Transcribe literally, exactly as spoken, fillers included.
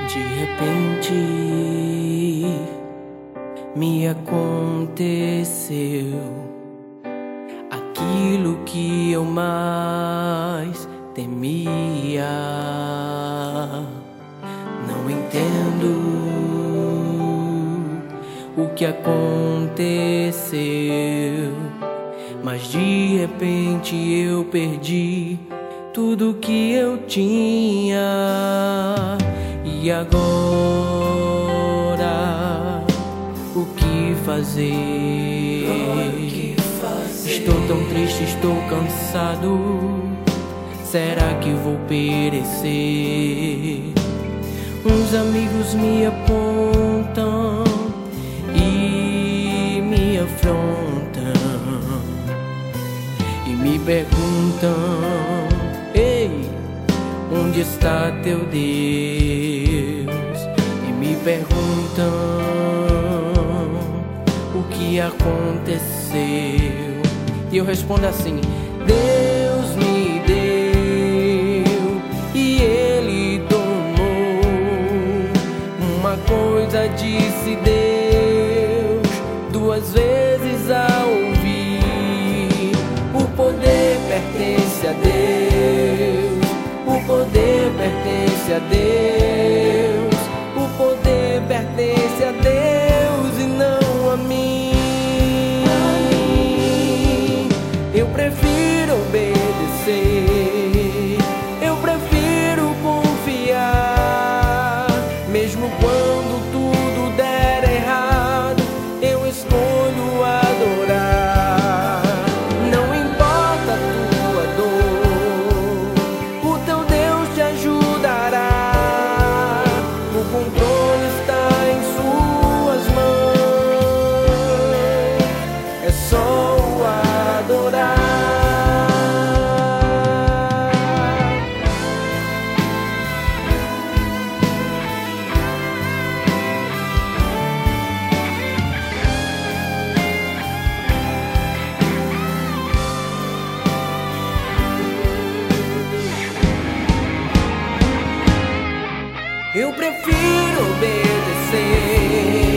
De repente me aconteceu aquilo que eu mais temia. Não entendo o que aconteceu, mas de repente eu perdi tudo que eu tinha. E agora, o que fazer? Estou tão triste, estou cansado. Será que vou perecer? Uns amigos me apontam e me afrontam e me perguntam: ei, onde está teu Deus? E me perguntam o que aconteceu. E eu respondo assim: Deus me deu e Ele tomou. Uma coisa disse Deus duas vezes ao ouvir: o poder pertence a Deus. O poder pertence a Deus. O poder pertence a Deus e não a mim. Eu prefiro obedecer. Eu prefiro confiar. Mesmo quando tudo der errado, eu escolho adorar. Não importa a tua dor, o teu Deus te ajudará. O controle está em suas mãos. É só o adorar. Eu prefiro obedecer.